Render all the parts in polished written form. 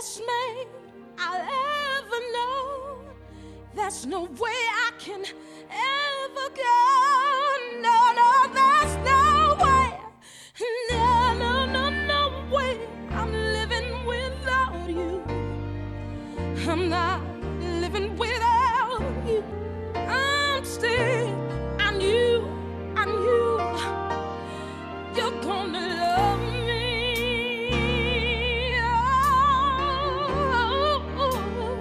best man I'll ever know. There's no way I can ever go. No, no, there's no way. No, no, no, no way. I'm living without you. I'm not living without you. I'm still, I knew, you're gonna love me. Oh,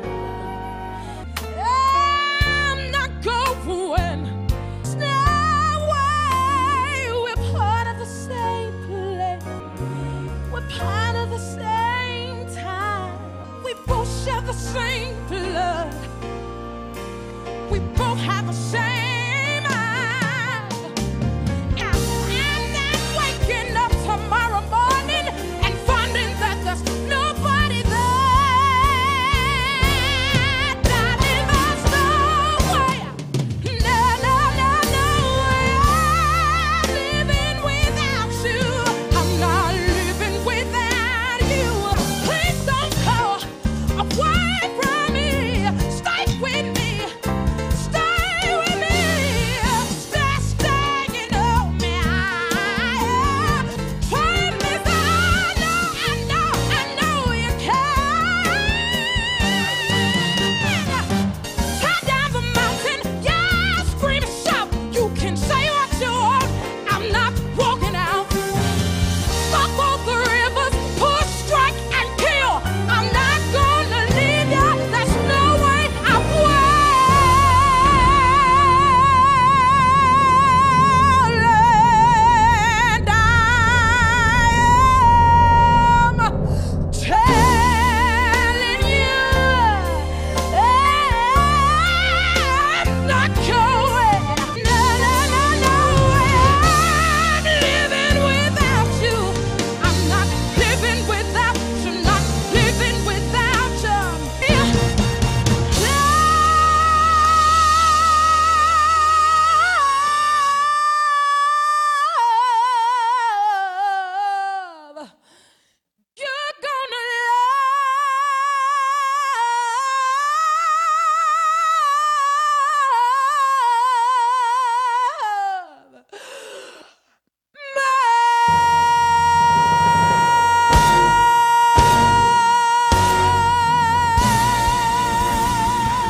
I'm not going. There's no way. We're part of the same place. We're part of the same time. We both share the same blood. We both have the same